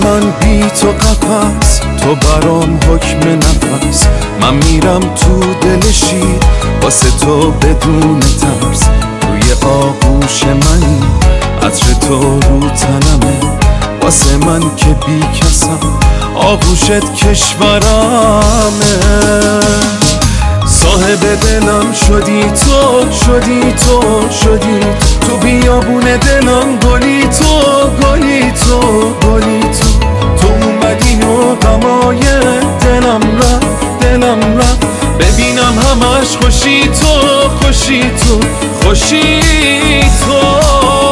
من بی تو قفس، تو برام حکم نفس. من میرم تو دل شیر واسه تو بدون ترس. توی آغوش منی عطر تو رو تنمه، واسه من که بی کسم آغوشت کشورمه. صاحب دلم شدی تو، شدی تو، شدی تو بیابون دلم گلی تو، گلی تو، گلی تو. تو اومدی و غمای دلم رفت، دلم رفت. ببینم همش خوشی تو، خوشی تو، خوشی تو.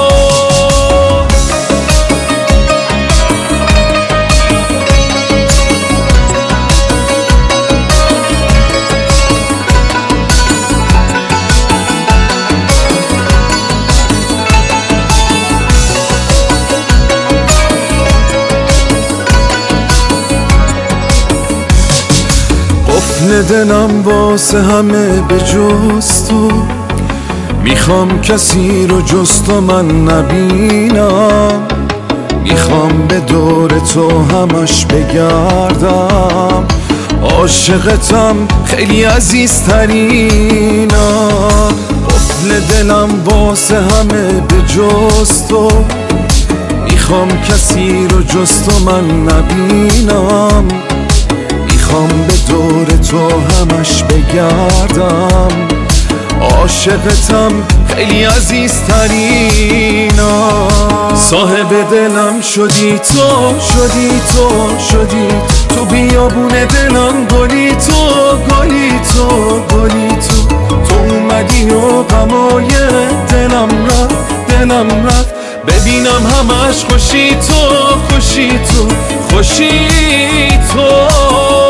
قفل دلم واسه همه به جز تو، میخوام کسی رو جز تو من نبینم. میخوام به دور تو همش بگردم، عاشقتم خیلی عزیزترینم. قفل دلم واسه همه به جز تو، میخوام کسی رو جز تو من نبینم. میخوام به دور تو همش بگردم، عاشقتم خیلی عزیزترینم. صاحب دلم شدی تو، شدی تو، شدی تو بیابون دلم گلی تو، گلی تو، گلی تو. تو اومدی و غمای دلم رفت، دلم رفت. ببینم همش خوشی تو، خوشی تو، خوشی تو.